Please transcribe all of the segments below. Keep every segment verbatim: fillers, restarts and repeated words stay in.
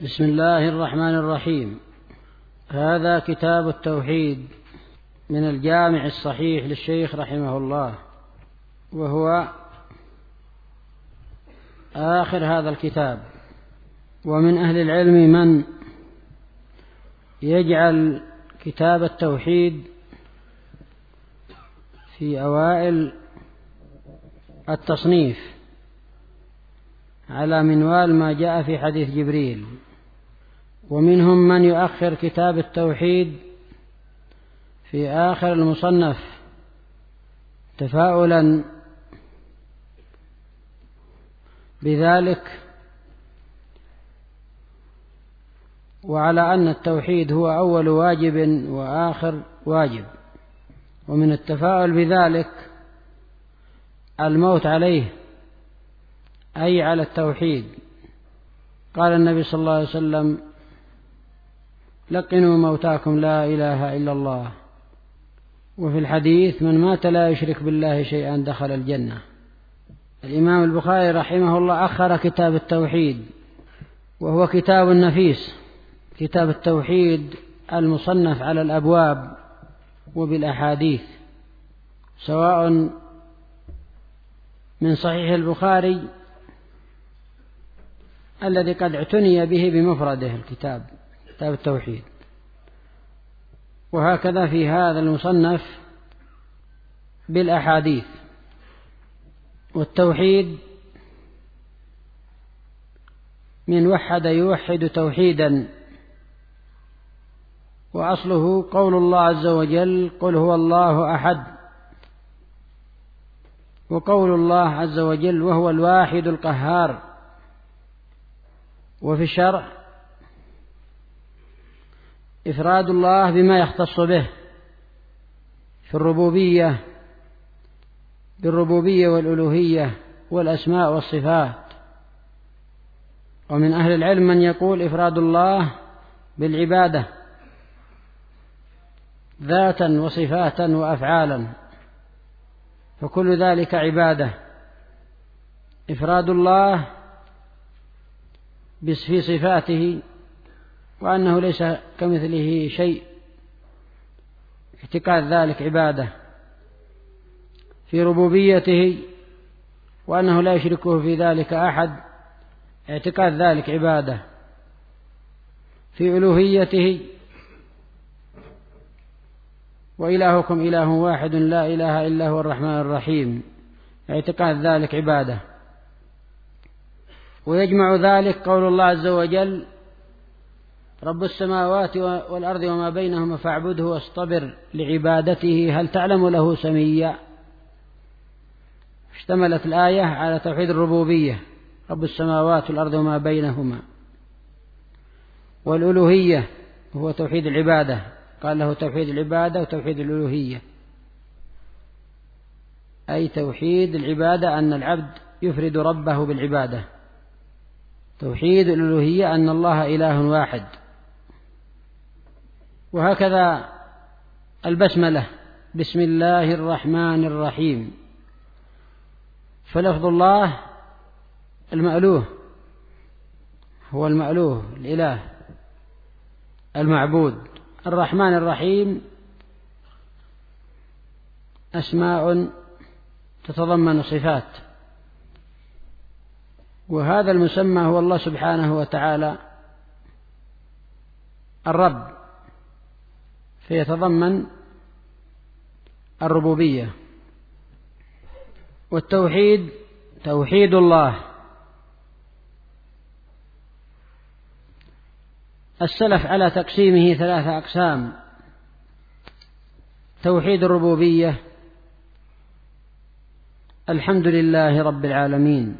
بسم الله الرحمن الرحيم. هذا كتاب التوحيد من الجامع الصحيح للشيخ رحمه الله، وهو آخر هذا الكتاب. ومن أهل العلم من يجعل كتاب التوحيد في أوائل التصنيف على منوال ما جاء في حديث جبريل، ومنهم من يؤخر كتاب التوحيد في آخر المصنف تفاؤلا بذلك، وعلى أن التوحيد هو أول واجب وآخر واجب. ومن التفاؤل بذلك الموت عليه، أي على التوحيد. قال النبي صلى الله عليه وسلم: لقنوا موتاكم لا إله إلا الله. وفي الحديث: من مات لا يشرك بالله شيئا دخل الجنة. الإمام البخاري رحمه الله أخر كتاب التوحيد، وهو كتاب نفيس، كتاب التوحيد المصنف على الأبواب وبالأحاديث، سواء من صحيح البخاري الذي قد اعتني به بمفرده الكتاب كتاب التوحيد، وهكذا في هذا المصنف بالأحاديث. والتوحيد من وحد يوحد توحيدا، وأصله قول الله عز وجل: قل هو الله أحد. وقول الله عز وجل: وهو الواحد القهار. وفي الشرع إفراد الله بما يختص به في الربوبية بالربوبية والألوهية والأسماء والصفات. ومن أهل العلم من يقول إفراد الله بالعبادة ذاتا وصفاتا وأفعالا، فكل ذلك عبادة. إفراد الله في صفاته وأنه ليس كمثله شيء، اعتقاد ذلك عبادة. في ربوبيته وأنه لا يشركه في ذلك أحد، اعتقاد ذلك عبادة. في ألوهيته: وإلهكم إله واحد لا إله إلا هو الرحمن الرحيم، اعتقاد ذلك عبادة. ويجمع ذلك قول الله عز وجل: رب السماوات والأرض وما بينهما فاعبده واصطبر لعبادته هل تعلم له سميا. اشتملت الآية على توحيد الربوبية، رب السماوات والأرض وما بينهما. والألوهية هو توحيد العبادة، قال له توحيد العبادة وتوحيد الألوهية، أي توحيد العبادة أن العبد يفرد ربه بالعبادة. توحيد الألوهية أن الله إله واحد. وهكذا البسملة: بسم الله الرحمن الرحيم. فلفظ الله المألوه هو المألوه الإله المعبود. الرحمن الرحيم أسماء تتضمن صفات، وهذا المسمى هو الله سبحانه وتعالى الرب، فيتضمن الربوبية. والتوحيد توحيد الله. السلف على تقسيمه ثلاثة أقسام: توحيد الربوبية، الحمد لله رب العالمين،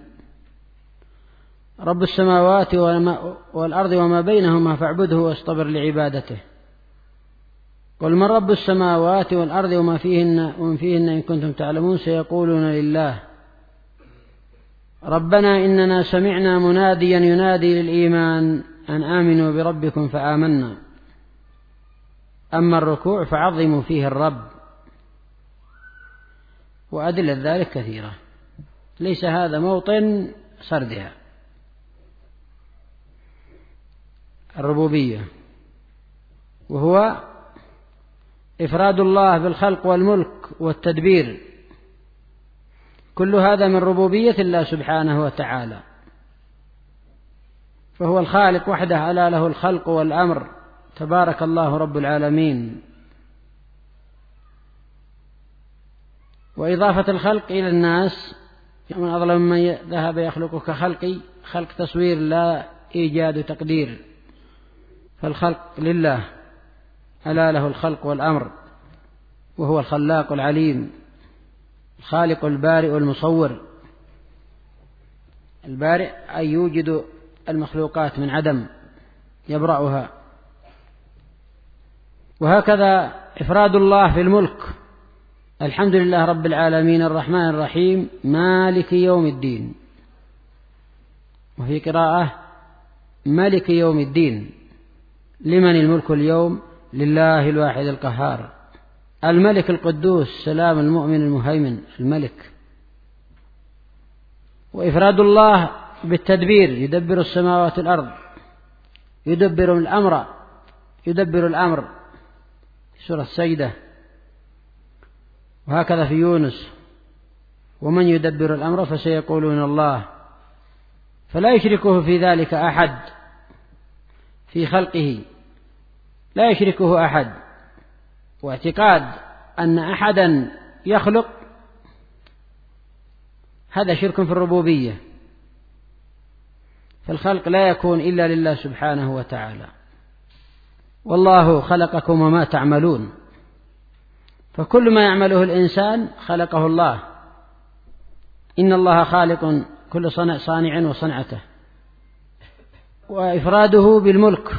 رب السماوات والأرض وما بينهما فاعبده واصطبر لعبادته. قل من رب السماوات والأرض وما فيهن ومن فيهن إن كنتم تعلمون سيقولون لله. ربنا إننا سمعنا مناديا ينادي للإيمان أن آمنوا بربكم فآمنا. أما الركوع فعظموا فيه الرب. وأدلة ذلك كثيرة، ليس هذا موطن سردها. الربوبية، وهو إفراد الله بالخلق والملك والتدبير، كل هذا من ربوبية الله سبحانه وتعالى، فهو الخالق وحده ألا له الخلق والأمر، تبارك الله رب العالمين. وإضافة الخلق إلى الناس، من أظلم من ذهب يخلق كخلقي، خلق تصوير لا إيجاد تقدير، فالخلق لله ألا له الخلق والأمر، وهو الخلاق العليم، الخالق البارئ المصور. البارئ أي يوجد المخلوقات من عدم يبرأها. وهكذا إفراد الله في الملك، الحمد لله رب العالمين الرحمن الرحيم مالك يوم الدين، وفي قراءة ملك يوم الدين. لمن الملك اليوم؟ لله الواحد القهار، الملك القدوس السلام المؤمن المهيمن الملك. وإفراد الله بالتدبير، يدبر السماوات والأرض، يدبر الأمر، يدبر الأمر في سورة السجدة، وهكذا في يونس: ومن يدبر الأمر فسيقولون الله. فلا يشركه في ذلك أحد، في خلقه لا يشركه أحد. واعتقاد أن أحدا يخلق هذا شرك في الربوبية، فالخلق لا يكون إلا لله سبحانه وتعالى. والله خلقكم وما تعملون، فكل ما يعمله الإنسان خلقه الله، إن الله خالق كل صنع صانع وصنعته. وإفراده بالملك،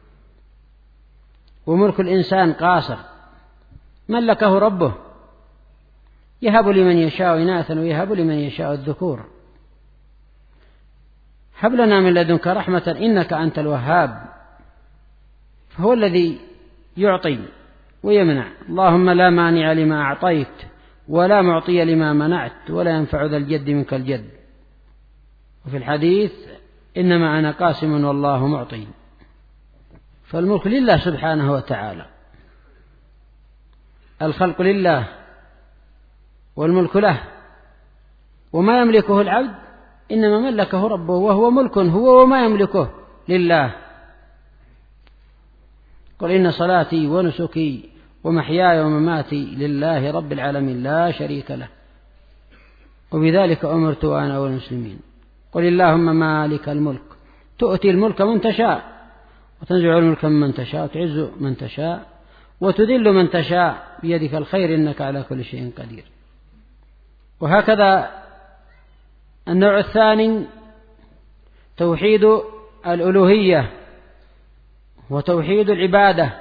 وملك الإنسان قاصر، ملكه ربه، يهب لمن يشاء إناثا ويهب لمن يشاء الذكور. هب لنا من لدنك رحمة إنك أنت الوهاب، فهو الذي يعطي ويمنع. اللهم لا مانع لما أعطيت ولا معطي لما منعت ولا ينفع ذا الجد منك الجد. وفي الحديث: إنما أنا قاسم والله معطي. فالملك لله سبحانه وتعالى، الخلق لله والملك له، وما يملكه العبد إنما ملكه ربه، وهو ملك هو وما يملكه لله. قل إن صلاتي ونسكي ومحياي ومماتي لله رب العالمين لا شريك له، وبذلك أمرت وأنا أول المسلمين. قل اللهم مالك الملك تؤتي الملك من تشاء وتنزع الملك من تشاء وتعز من تشاء وتذل من تشاء بيدك الخير إنك على كل شيء قدير. وهكذا النوع الثاني توحيد الألوهية وتوحيد العبادة.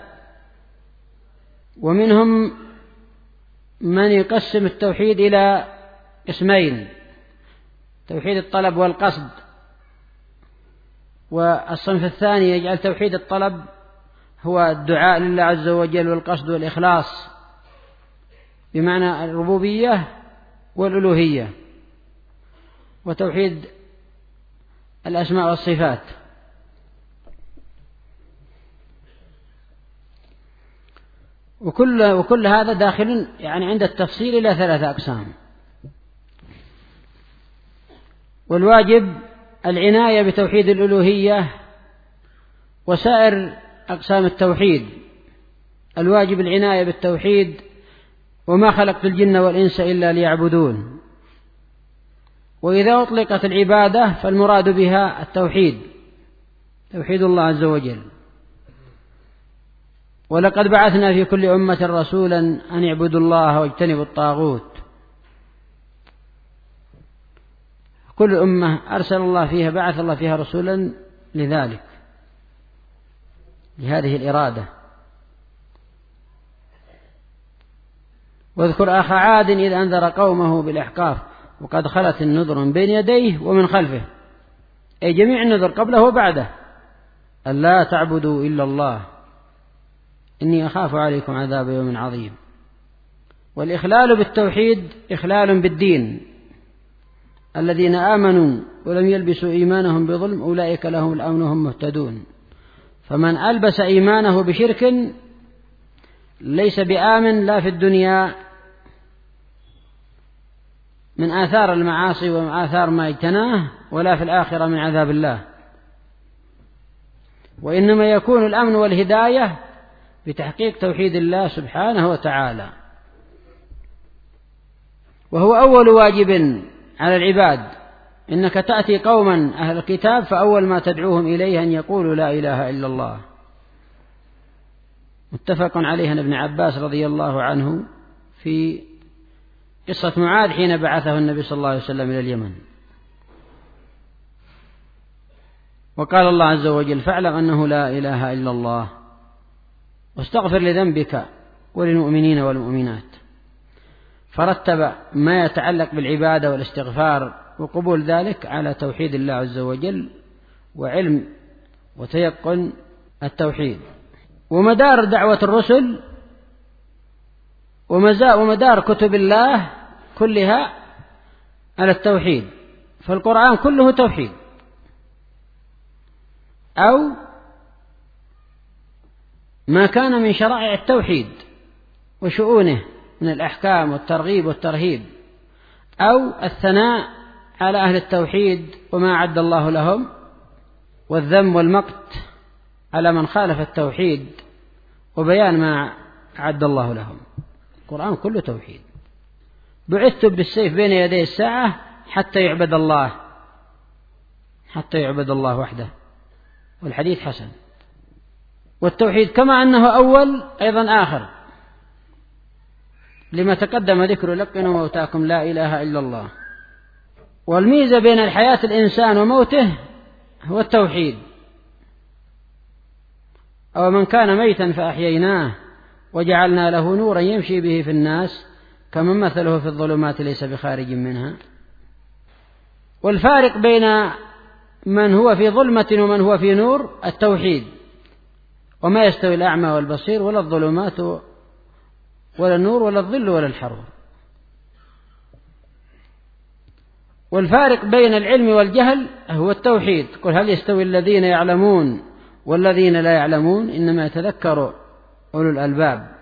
ومنهم من يقسم التوحيد إلى اسمين: توحيد الطلب والقصد. والصنف الثاني يجعل توحيد الطلب هو الدعاء لله عز وجل، والقصد والإخلاص بمعنى الربوبية والألوهية. وتوحيد الأسماء والصفات. وكل, وكل هذا داخل يعني عند التفصيل إلى ثلاثة أقسام. والواجب العناية بتوحيد الألوهية وسائر أقسام التوحيد. الواجب العناية بالتوحيد: وما خلقت الجن والإنس إلا ليعبدون. وإذا أطلقت العبادة فالمراد بها التوحيد، توحيد الله عز وجل. ولقد بعثنا في كل أمة رسولا أن يعبدوا الله واجتنبوا الطاغوت. كل أمة أرسل الله فيها بعث الله فيها رسولا لذلك، لهذه الإرادة. واذكر أخا عاد إذ أنذر قومه بالأحقاف وقد خلت النذر من بين يديه ومن خلفه، أي جميع النذر قبله وبعده: ألا تعبدوا إلا الله إني أخاف عليكم عذاب يوم عظيم. والإخلال بالتوحيد إخلال بالدين. الذين آمنوا ولم يلبسوا إيمانهم بظلم أولئك لهم الأمن وهم مهتدون. فمن ألبس إيمانه بشرك ليس بآمن لا في الدنيا من آثار المعاصي ومن آثار ما اجتناه، ولا في الآخرة من عذاب الله. وإنما يكون الأمن والهداية بتحقيق توحيد الله سبحانه وتعالى، وهو أول واجب على العباد. إنك تأتي قوما أهل الكتاب فأول ما تدعوهم إليه أن يقولوا لا إله إلا الله. متفق عليه عن ابن عباس رضي الله عنه في قصة معاذ حين بعثه النبي صلى الله عليه وسلم إلى اليمن. وقال الله عز وجل: فاعلم أنه لا إله إلا الله واستغفر لذنبك وللمؤمنين والمؤمنات. فرتب ما يتعلق بالعبادة والاستغفار وقبول ذلك على توحيد الله عز وجل وعلم وتيقن التوحيد. ومدار دعوة الرسل ومدار كتب الله كلها على التوحيد، فالقرآن كله توحيد أو ما كان من شرائع التوحيد وشؤونه من الأحكام والترغيب والترهيب، أو الثناء على أهل التوحيد وما أعد الله لهم، والذم والمقت على من خالف التوحيد وبيان ما أعد الله لهم. القرآن كله توحيد. بعثت بالسيف بين يدي الساعة حتى يعبد الله حتى يعبد الله وحده، والحديث حسن. والتوحيد كما أنه أول أيضا آخر، لما تقدم ذكر لقنوا موتاكم لا إله إلا الله. والميزة بين الحياة الإنسان وموته هو التوحيد. أو من كان ميتا فأحييناه وجعلنا له نورا يمشي به في الناس كمن مثله في الظلمات ليس بخارج منها. والفارق بين من هو في ظلمة ومن هو في نور التوحيد. وما يستوي الأعمى والبصير ولا الظلمات ولا النور ولا الظل ولا الحرور. والفارق بين العلم والجهل هو التوحيد. قل هل يستوي الذين يعلمون والذين لا يعلمون إنما يتذكر أولو الألباب.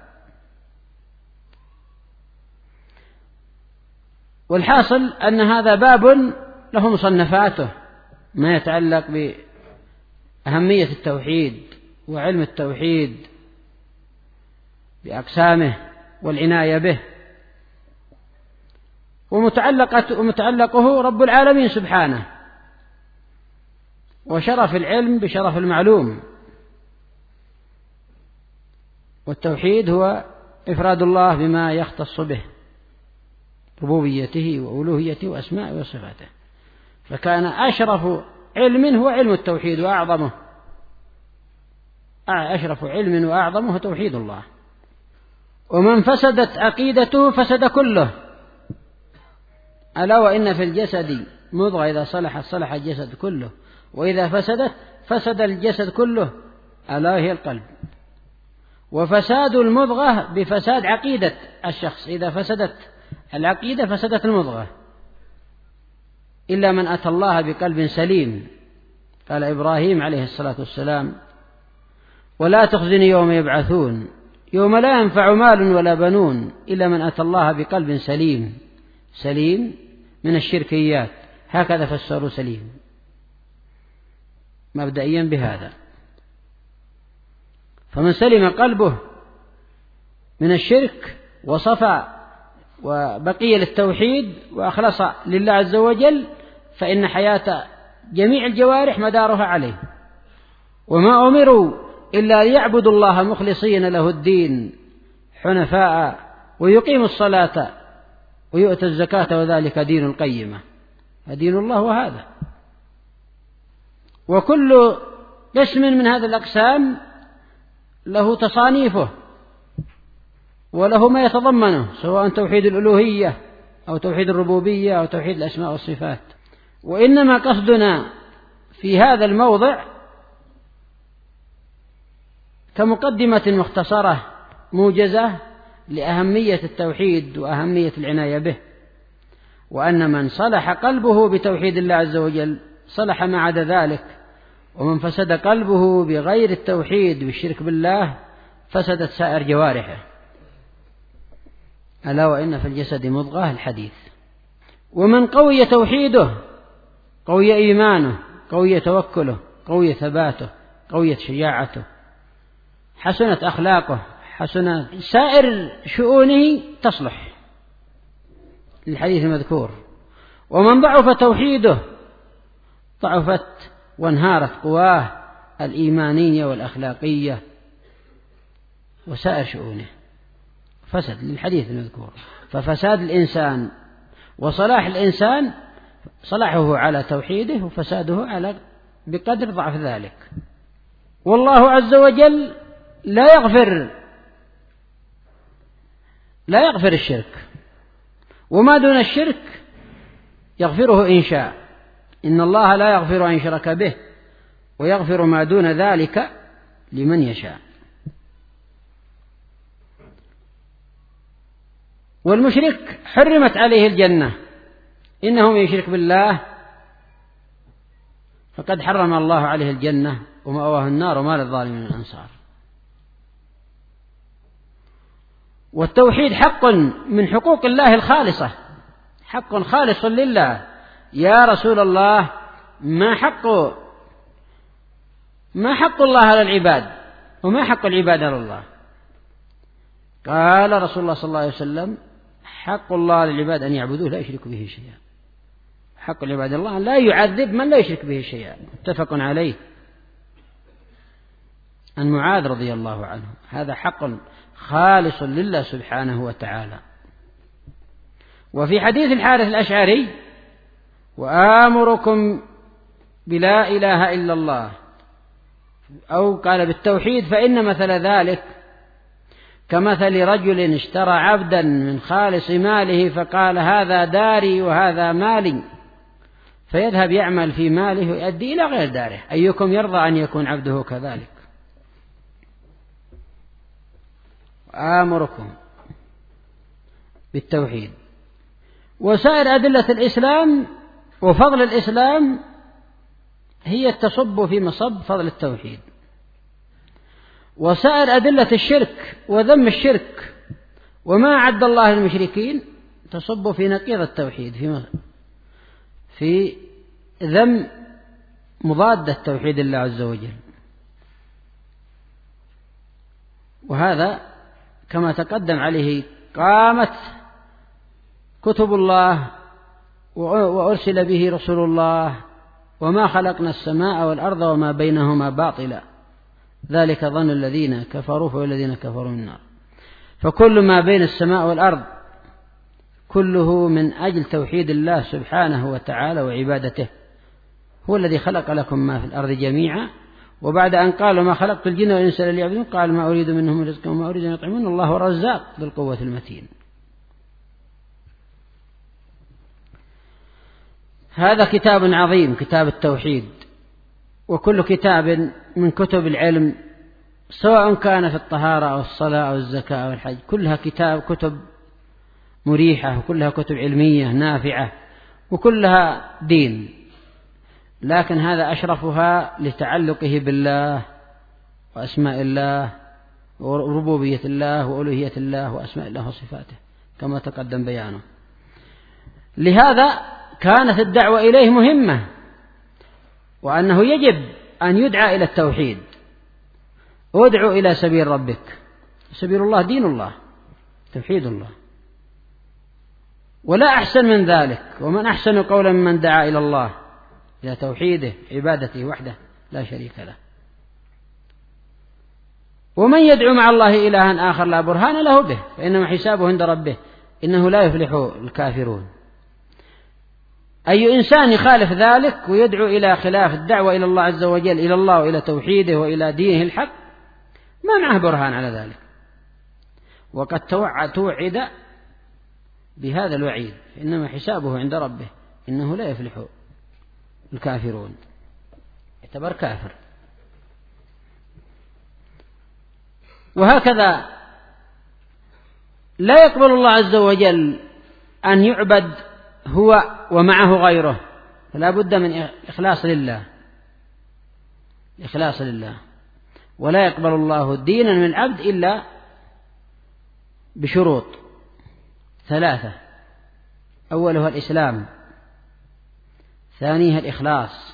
والحاصل أن هذا باب له مصنفاته ما يتعلق بأهمية التوحيد وعلم التوحيد بأقسامه والعناية به. ومتعلقه رب العالمين سبحانه، وشرف العلم بشرف المعلوم. والتوحيد هو إفراد الله بما يختص به، ربوبيته وألوهيته وأسمائه وصفاته. فكان أشرف علم هو علم التوحيد وأعظمه، أشرف علم وأعظمه توحيد الله. ومن فسدت عقيدته فسد كله. ألا وإن في الجسد مضغة إذا صلحت صلح الجسد كله، وإذا فسدت فسد الجسد كله، ألا هي القلب. وفساد المضغة بفساد عقيدة الشخص. إذا فسدت العقيدة فسدت المضغة. إلا من أتى الله بقلب سليم. قال إبراهيم عليه الصلاة والسلام: ولا تخزني يوم يبعثون يوم لا ينفع مال ولا بنون إلا من أتى الله بقلب سليم. سليم من الشركيات، هكذا فسروا سليم مبدئيا بهذا. فمن سلم قلبه من الشرك وصفى وبقي للتوحيد وأخلص لله عز وجل، فإن حياة جميع الجوارح مدارها عليه. وما أمروا إلا ليعبدوا الله مخلصين له الدين حنفاء ويقيموا الصلاة ويؤتوا الزكاة وذلك دين القيمة. دين الله وهذا. وكل قسم من هذه الأقسام له تصانيفه وله ما يتضمنه، سواء توحيد الألوهية أو توحيد الربوبية أو توحيد الأسماء والصفات. وإنما قصدنا في هذا الموضع كمقدمة مختصرة موجزة لأهمية التوحيد وأهمية العناية به، وأن من صلح قلبه بتوحيد الله عز وجل صلح ما عدا ذلك، ومن فسد قلبه بغير التوحيد بالشرك بالله فسدت سائر جوارحه. ألا وإن في الجسد مضغة الحديث. ومن قوي توحيده قوي إيمانه قوي توكله قوي ثباته قوية شجاعته حسنت أخلاقه حسنت سائر شؤونه تصلح للحديث المذكور. ومن ضعف توحيده ضعفت وانهارت قواه الإيمانية والأخلاقية وسائر شؤونه فسد للحديث المذكور. ففساد الإنسان وصلاح الإنسان صلاحه على توحيده وفساده على بقدر ضعف ذلك. والله عز وجل لا يغفر لا يغفر الشرك، وما دون الشرك يغفره إن شاء. إن الله لا يغفر أن يشرك به ويغفر ما دون ذلك لمن يشاء. والمشرك حرمت عليه الجنة، إنه من يشرك بالله فقد حرم الله عليه الجنة ومأواه النار وما للظالمين من أنصار. والتوحيد حق من حقوق الله الخالصة، حق خالص لله. يا رسول الله ما حق ما حق الله على العباد وما حق العباد على الله؟ قال رسول الله صلى الله عليه وسلم حق الله على العباد أن يعبدوه لا يشركوا به شيئا. حق العباد الله أن لا يعذب من لا يشرك به شيئا. متفق عليه عن معاذ رضي الله عنه. هذا حق خالص لله سبحانه وتعالى. وفي حديث الحارث الأشعري وآمركم بلا إله إلا الله، أو قال بالتوحيد، فإن مثل ذلك كمثل رجل اشترى عبدا من خالص ماله فقال هذا داري وهذا مالي، فيذهب يعمل في ماله ويؤدي إلى غير داره. أيكم يرضى أن يكون عبده كذلك؟ آمركم بالتوحيد. وسائر أدلة الإسلام وفضل الإسلام هي تصب في مصب فضل التوحيد. وسائر أدلة الشرك وذم الشرك وما أعد الله للمشركين تصب في نقيض التوحيد، في في ذم مضاد التوحيد الله عز وجل. وهذا كما تقدم عليه قامت كتب الله وأرسل به رسول الله، وما خلقنا السماء والأرض وما بينهما باطلا ذلك ظن الذين كفروا فالذين كفروا من النار. فكل ما بين السماء والأرض كله من أجل توحيد الله سبحانه وتعالى وعبادته. هو الذي خلق لكم ما في الأرض جميعا، وبعد أن قال ما خلقت الجن والإنس إلا ليعبدون قال ما أريد منهم من رزق وما أريد أن يطعمون الله الرزاق ذو القوة المتين. هذا كتاب عظيم، كتاب التوحيد. وكل كتاب من كتب العلم سواء كان في الطهارة أو الصلاة أو الزكاة أو الحج كلها كتاب كتب مريحة، وكلها كتب علمية نافعة، وكلها دين. لكن هذا أشرفها لتعلقه بالله وأسماء الله وربوبية الله وألوهية الله وأسماء الله وصفاته كما تقدم بيانه. لهذا كانت الدعوة إليه مهمة، وأنه يجب أن يدعى إلى التوحيد. ادعو إلى سبيل ربك. سبيل الله دين الله توحيد الله، ولا أحسن من ذلك. ومن أحسن قولا ممن دعا إلى الله إلى توحيده عبادته وحده لا شريك له. ومن يدعو مع الله إلها آخر لا برهان له به فإنما حسابه عند ربه إنه لا يفلح الكافرون. أي إنسان يخالف ذلك ويدعو إلى خلاف الدعوة إلى الله عز وجل إلى الله وإلى توحيده وإلى دينه الحق ما معه برهان على ذلك. وقد توعد بهذا الوعيد إنما حسابه عند ربه إنه لا يفلح الكافرون، يعتبر كافر. وهكذا لا يقبل الله عز وجل أن يعبد هو ومعه غيره، فلا بد من إخلاص لله. الإخلاص لله. ولا يقبل الله دينا من العبد إلا بشروط ثلاثة: أولها الإسلام، ثانيها الإخلاص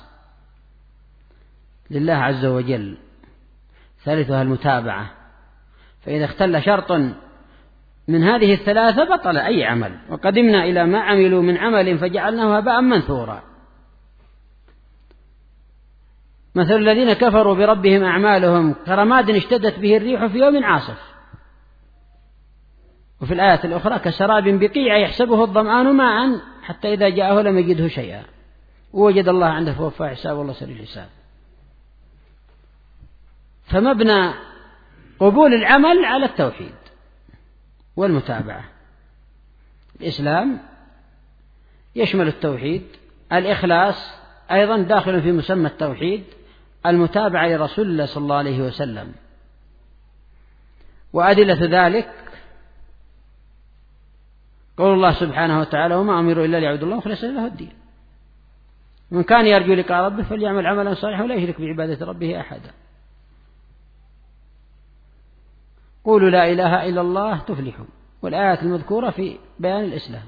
لله عز وجل، ثالثها المتابعة. فإذا اختل شرط من هذه الثلاثة بطل أي عمل. وقدمنا إلى ما عملوا من عمل فجعلناه هباء منثورا. مثل الذين كفروا بربهم أعمالهم كرماد اشتدت به الريح في يوم عاصف. وفي الآية الأخرى كسراب بقيع يحسبه الظمآن ماء حتى إذا جاءه لم يجده شيئا ووجد الله عنده فوفى حساب والله سريع الحساب. فمبنى قبول العمل على التوحيد والمتابعة. الإسلام يشمل التوحيد، الإخلاص أيضا داخل في مسمى التوحيد، المتابعة لرسول الله صلى الله عليه وسلم. وأدلة ذلك قول الله سبحانه وتعالى: وما أمروا إلا ليعبدوا الله مخلصين له الدين من كان يرجو لقاء ربه فليعمل عملا صالحا ولا يشرك بعبادة ربه أحدا. قولوا لا إله إلا الله تفلحوا. والآيات المذكورة في بيان الإسلام.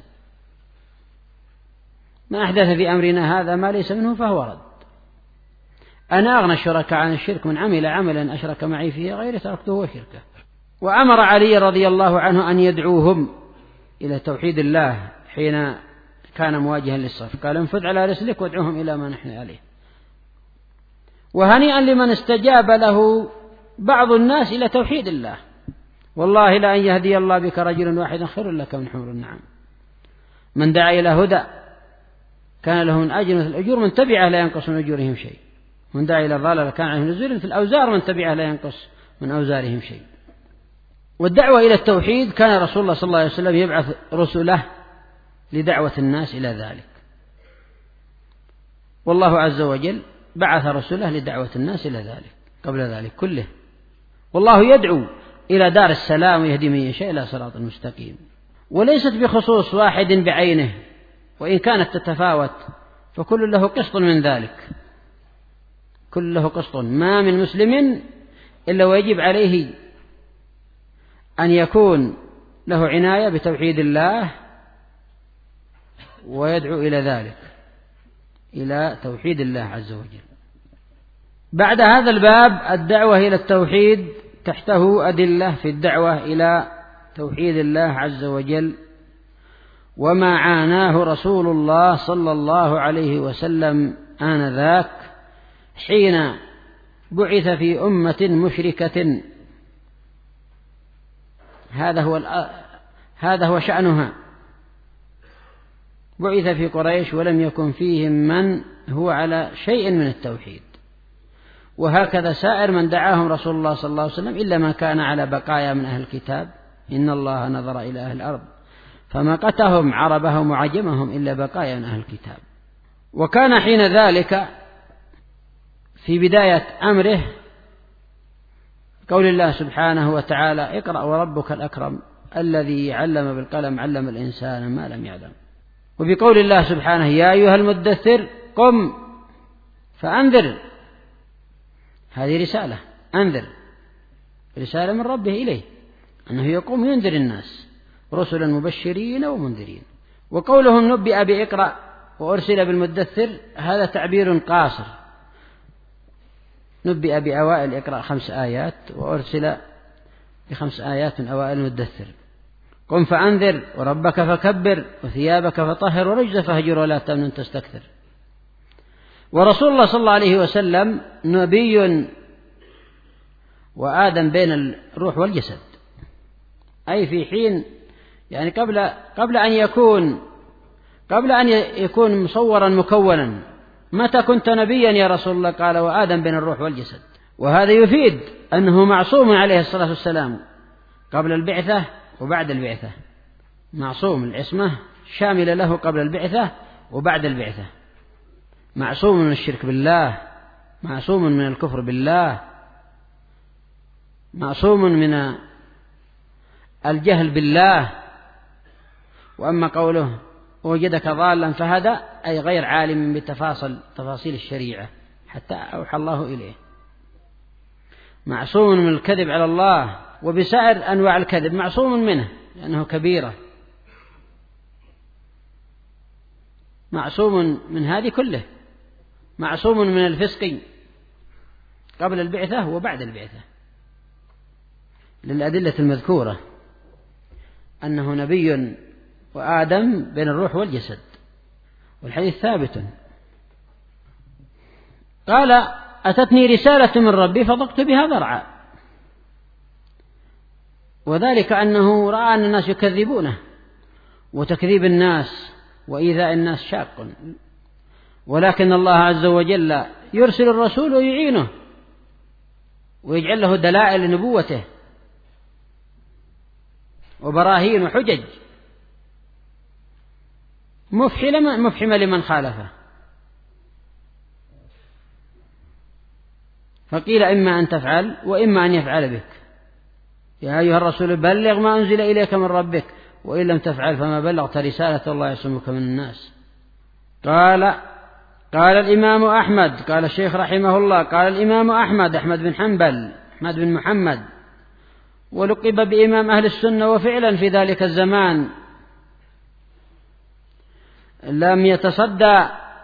ما أحدث في أمرنا هذا ما ليس منه فهو رد. أنا أغنى الشركاء عن الشرك من عمل عملا أشرك معي فيه غير تركته وشركه. وأمر علي رضي الله عنه أن يدعوهم إلى توحيد الله حين كان مواجها للصف، قال: انفذ على رسلك وادعوهم إلى ما نحن عليه. وهنيئا لمن استجاب له بعض الناس إلى توحيد الله. والله لأن يهدي الله بك رجلا واحدا خير لك من حمر النعم. من دعا إلى هدى كان له من أجر مثل الأجور من تبعه لا ينقص من أجورهم شيء، من دعا إلى ضلال كان عليه نزول مثل الأوزار من تبعه لا ينقص من أوزارهم شيء. والدعوة إلى التوحيد كان رسول الله صلى الله عليه وسلم يبعث رسله لدعوة الناس إلى ذلك، والله عز وجل بعث رسله لدعوة الناس إلى ذلك قبل ذلك كله. والله يدعو إلى دار السلام ويهدي من يشاء إلى صراط مستقيم. وليست بخصوص واحد بعينه، وإن كانت تتفاوت فكل له قسط من ذلك، كل له قسط. ما من مسلم إلا ويجب عليه أن يكون له عناية بتوحيد الله ويدعو إلى ذلك، إلى توحيد الله عز وجل. بعد هذا الباب الدعوة إلى التوحيد تحته أدلة في الدعوة إلى توحيد الله عز وجل، وما عاناه رسول الله صلى الله عليه وسلم آنذاك حين بعث في أمة مشركة. هذا هو هذا هو شأنها. بعث في قريش ولم يكن فيهم من هو على شيء من التوحيد، وهكذا سائر من دعاهم رسول الله صلى الله عليه وسلم إلا ما كان على بقايا من أهل الكتاب. إن الله نظر إلى أهل الأرض فمقتهم عربهم وعجمهم إلا بقايا من أهل الكتاب. وكان حين ذلك في بداية أمره قول الله سبحانه وتعالى: اقرأ وربك الأكرم الذي علم بالقلم علم الإنسان ما لم يعلم. وبقول الله سبحانه: يا أيها المدثر قم فأنذر. هذه رسالة، أنذر، رسالة من ربه إليه أنه يقوم ينذر الناس رسلا مبشرين ومنذرين. وقولهم نبئ بإقرأ وأرسل بالمدثر هذا تعبير قاصر. نبئ بأوائل إقرأ خمس آيات، وأرسل بخمس آيات من أوائل المدثر. قم فأنذر وربك فكبر وثيابك فطهر ورجز فهجر ولا تمنن تستكثر. ورسول الله صلى الله عليه وسلم نبي وآدم بين الروح والجسد، أي في حين يعني قبل قبل أن يكون قبل أن يكون مصورا مكونا. متى كنت نبيا يا رسول الله؟ قال: وآدم بين الروح والجسد. وهذا يفيد أنه معصوم عليه الصلاة والسلام قبل البعثة وبعد البعثة، معصوم، العصمة شاملة له قبل البعثة وبعد البعثة، معصوم من الشرك بالله، معصوم من الكفر بالله، معصوم من الجهل بالله. وأما قوله وجدك ضالا فهدى أي غير عالم بتفاصيل تفاصيل الشريعة حتى أوحى الله إليه. معصوم من الكذب على الله وبسائر أنواع الكذب، معصوم منه لأنه كبيرة، معصوم من هذه كله، معصوم من الفسق قبل البعثة وبعد البعثة، للأدلة المذكورة أنه نبي وآدم بين الروح والجسد، والحديث ثابت. قال: أتتني رسالة من ربي فضقت بها ضرعا، وذلك أنه رأى أن الناس يكذبونه، وتكذيب الناس وإيذاء الناس شاق، ولكن الله عز وجل يرسل الرسول ويعينه ويجعل له دلائل لنبوته وبراهين وحجج مفحمة لمن خالفه. فقيل: إما أن تفعل وإما أن يفعل بك، يا أيها الرسول بلغ ما أنزل إليك من ربك، وإن لم تفعل فما بلغت رسالة الله يعصمك من الناس. قال قال الإمام أحمد، قال الشيخ رحمه الله، قال الإمام أحمد أحمد بن حنبل أحمد بن محمد، ولقب بإمام أهل السنة، وفعلا في ذلك الزمان لم يتصدى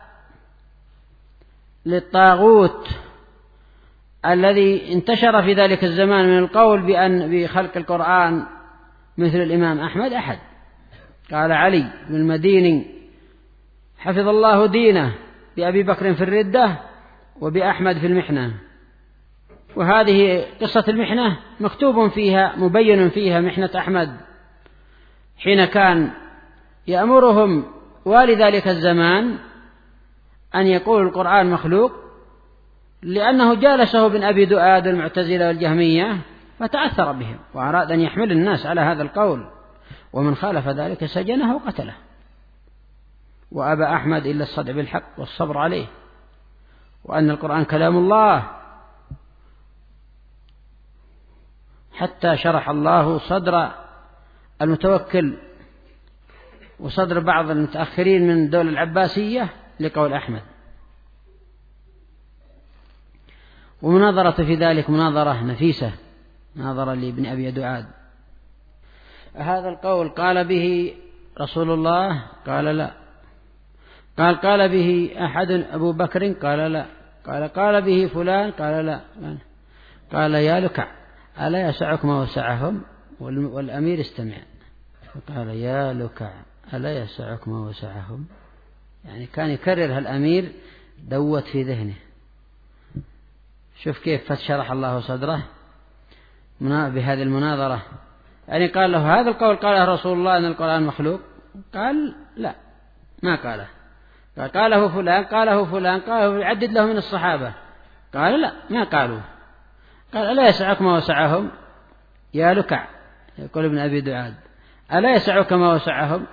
للطاغوت الذي انتشر في ذلك الزمان من القول بأن بخلق القرآن مثل الإمام أحمد أحد. قال علي بن المديني حفظ الله دينه بأبي بكر في الردة وبأحمد في المحنة، وهذه قصة المحنة مكتوب فيها مبين فيها محنة أحمد حين كان يأمرهم والي ذلك الزمان أن يقول القرآن مخلوق، لأنه جالسه ابن أبي دؤاد المعتزلة والجهمية فتأثر بهم وأراد أن يحمل الناس على هذا القول، ومن خالف ذلك سجنه وقتله، وأبى أحمد إلا الصدع بالحق والصبر عليه، وأن القرآن كلام الله، حتى شرح الله صدر المتوكل وصدر بعض المتأخرين من الدولة العباسية لقول أحمد. ومناظرة في ذلك مناظرة نفيسة، ناظرة لابن أبي دؤاد. هذا القول قال به رسول الله؟ قال لا. قال قال به أحد أبو بكر؟ قال لا. قال قال به فلان؟ قال لا. قال يا لكع ألا يسعك ما وسعهم؟ والأمير استمع فقال يا لكع ألا يسعك ما وسعهم؟ يعني كان يكررها الأمير، دوت في ذهنه. شوف كيف فشرح الله صدره بهذه المناظرة. يعني قال له هذا القول قاله رسول الله أن القرآن مخلوق؟ قال لا ما قاله. قال قاله فلان؟ قاله فلان؟ قاله يعدد له من الصحابة؟ قال لا ما قالوا. قال ألا يسعك ما وسعهم؟ يا لكع، يقول ابن أبي دؤاد ألا يسعك ما وسعهم؟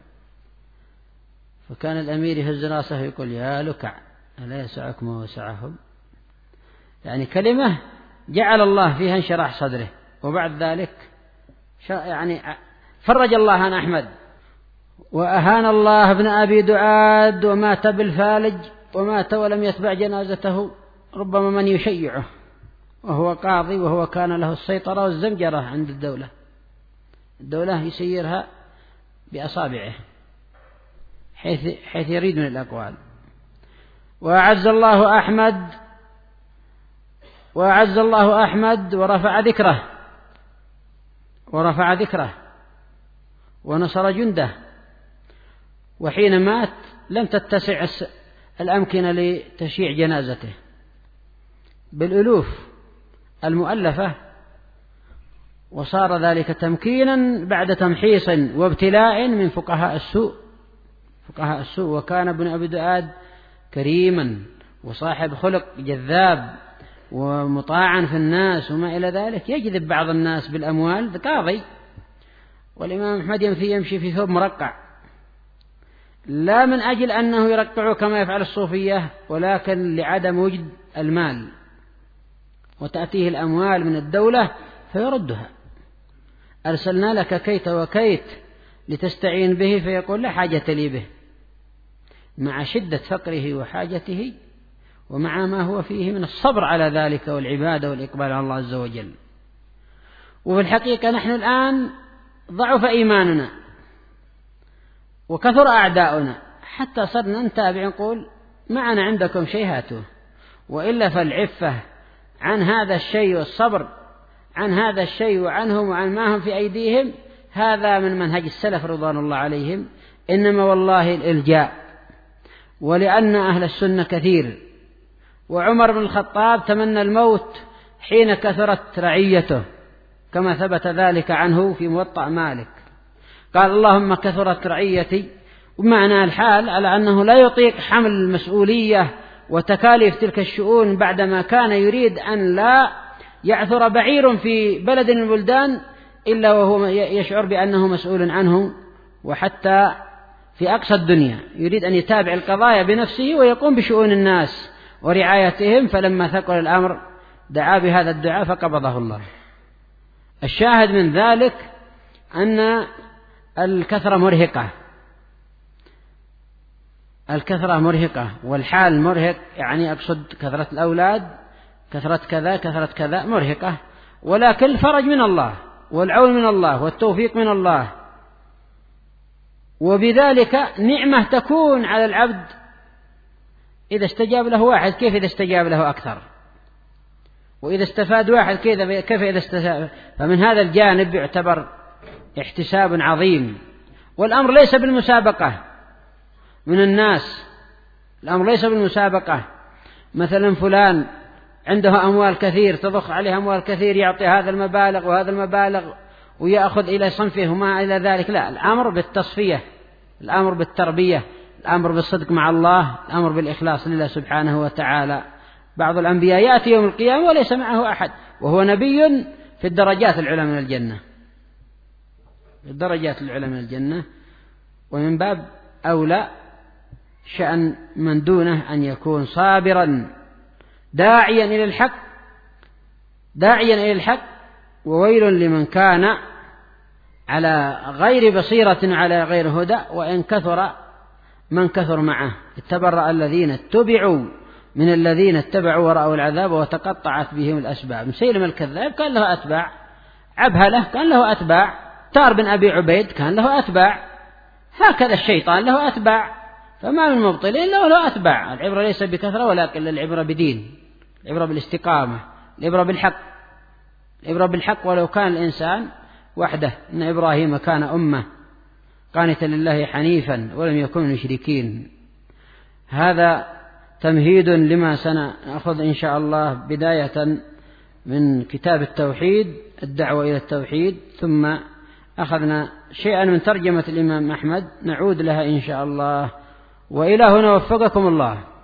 فكان الأمير يهز راسه يقول يا لكع ألا يسعك ما وسعهم؟ يعني كلمة جعل الله فيها انشراح صدره. وبعد ذلك يعني فرج الله عن أحمد، وأهان الله ابن أبي دؤاد ومات بالفالج، ومات ولم يتبع جنازته ربما من يشيعه، وهو قاضي، وهو كان له السيطرة والزمجرة عند الدولة، الدولة يسيرها بأصابعه حيث, حيث يريد من الأقوال. وأعز الله أحمد وأعز الله أحمد ورفع ذكره ورفع ذكره ونصر جنده. وحين مات لم تتسع الأمكنة لتشييع جنازته بالألوف المؤلفة، وصار ذلك تمكينا بعد تمحيص وابتلاء من فقهاء السوء فقهاء السوء وكان ابن أبي دؤاد كريما وصاحب خلق جذاب ومطاعا في الناس وما إلى ذلك، يجذب بعض الناس بالأموال، قاضي. والإمام أحمد يمشي في ثوب مرقع، لا من أجل أنه يرقع كما يفعل الصوفية، ولكن لعدم وجد المال، وتأتيه الأموال من الدولة فيردها. أرسلنا لك كيت وكيت لتستعين به، فيقول لا حاجة لي به، مع شدة فقره وحاجته ومع ما هو فيه من الصبر على ذلك والعبادة والإقبال على الله عز وجل. وفي الحقيقة نحن الآن ضعف إيماننا وكثر أعداؤنا حتى صرنا نتابع نقول معنا عندكم شيء هاتوه، وإلا فالعفة عن هذا الشيء والصبر عن هذا الشيء وعنهم وعن ما هم في أيديهم هذا من منهج السلف رضوان الله عليهم، إنما والله الإلجاء. ولأن أهل السنة كثير، وعمر بن الخطاب تمنى الموت حين كثرت رعيته كما ثبت ذلك عنه في موطأ مالك، قال اللهم كثرت رعيتي، ومعنى الحال على أنه لا يطيق حمل المسؤولية وتكاليف تلك الشؤون بعدما كان يريد أن لا يعثر بعير في بلد من البلدان إلا وهو يشعر بأنه مسؤول عنه، وحتى في أقصى الدنيا يريد أن يتابع القضايا بنفسه ويقوم بشؤون الناس ورعايتهم. فلما ثقل الأمر دعا بهذا الدعاء فقبضه الله. الشاهد من ذلك أن الكثرة مرهقة، الكثرة مرهقة والحال مرهق، يعني أقصد كثرة الأولاد، كثرة كذا كثرة كذا مرهقة، ولكن الفرج من الله والعون من الله والتوفيق من الله، وبذلك نعمة تكون على العبد إذا استجاب له واحد، كيف إذا استجاب له أكثر، وإذا استفاد واحد كيف إذا استفاد. فمن هذا الجانب يعتبر احتساب عظيم. والأمر ليس بالمسابقة من الناس، الأمر ليس بالمسابقة. مثلا فلان عنده أموال كثير تضخ عليه أموال كثير يعطي هذا المبالغ وهذا المبالغ ويأخذ إلى صنفه وما إلى ذلك، لا، الأمر بالتصفية، الأمر بالتربية، الأمر بالصدق مع الله، الأمر بالإخلاص لله سبحانه وتعالى. بعض الأنبياء يأتي يوم القيامة وليس معه أحد وهو نبي في الدرجات العلى من الجنة، في الدرجات العلى من الجنة. ومن باب أولى شأن من دونه أن يكون صابرا داعيا إلى الحق، داعيا إلى الحق. وويل لمن كان على غير بصيرة على غير هدى وإن كثر من كثر معه. اتبرأ الذين اتبعوا من الذين اتبعوا ورأوا العذاب وتقطعت بهم الأسباب. مسيلمة الكذاب كان له أتباع، عبهلة كان له أتباع، تار بن أبي عبيد كان له أتباع، هكذا الشيطان له أتباع. فما من مبطل إلا له أتباع. العبرة ليس بكثرة ولكن العبرة بدين، العبرة بالاستقامة، العبرة بالحق، العبرة بالحق. ولو كان الإنسان وحده، إن إبراهيم كان أمة قانتا لله حنيفا ولم يكن مشركين. هذا تمهيد لما سنأخذ إن شاء الله بداية من كتاب التوحيد، الدعوة إلى التوحيد، ثم أخذنا شيئا من ترجمة الإمام أحمد نعود لها إن شاء الله. وإلى هنا وفقكم الله.